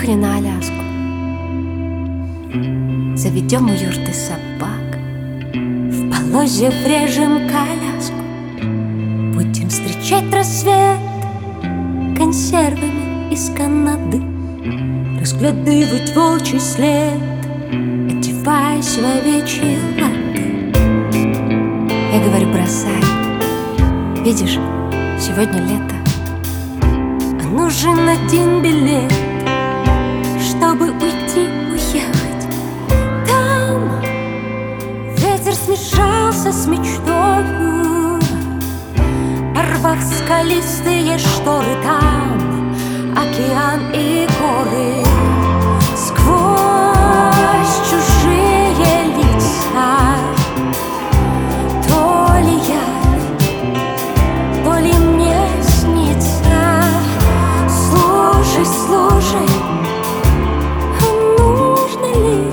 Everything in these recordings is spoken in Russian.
Поехали на Аляску, заведем у юрты собак, в полозья врежем коляску, будем встречать рассвет консервами из Канады, разглядывать волчий след, одеваясь в овечьи латы. Я говорю, бросай, видишь, сегодня лето, а нужен один билет, чтобы уйти, уехать. Там ветер смешался с мечтою, порвав скалистые шторы. Там океан и горы, сквозь чужие лица. То ли я, то ли мне снится. Слушай, слушай, а нужно ли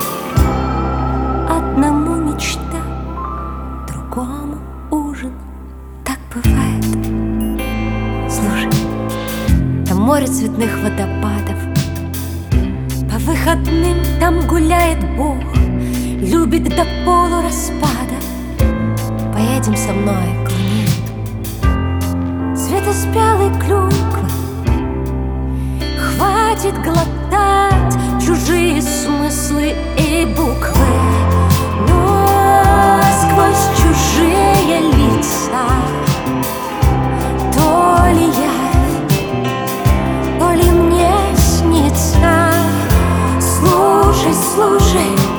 одному мечта, другому ужин? Так бывает. Слушай, там море цветных водопадов, по выходным там гуляет Бог, любит до полураспада. Поедем со мной к луне, цвета спелой клюквы. Хватит глотать чужие смыслы и буквы, но сквозь чужие лица. То ли я, то ли мне снится. Слушай, слушай,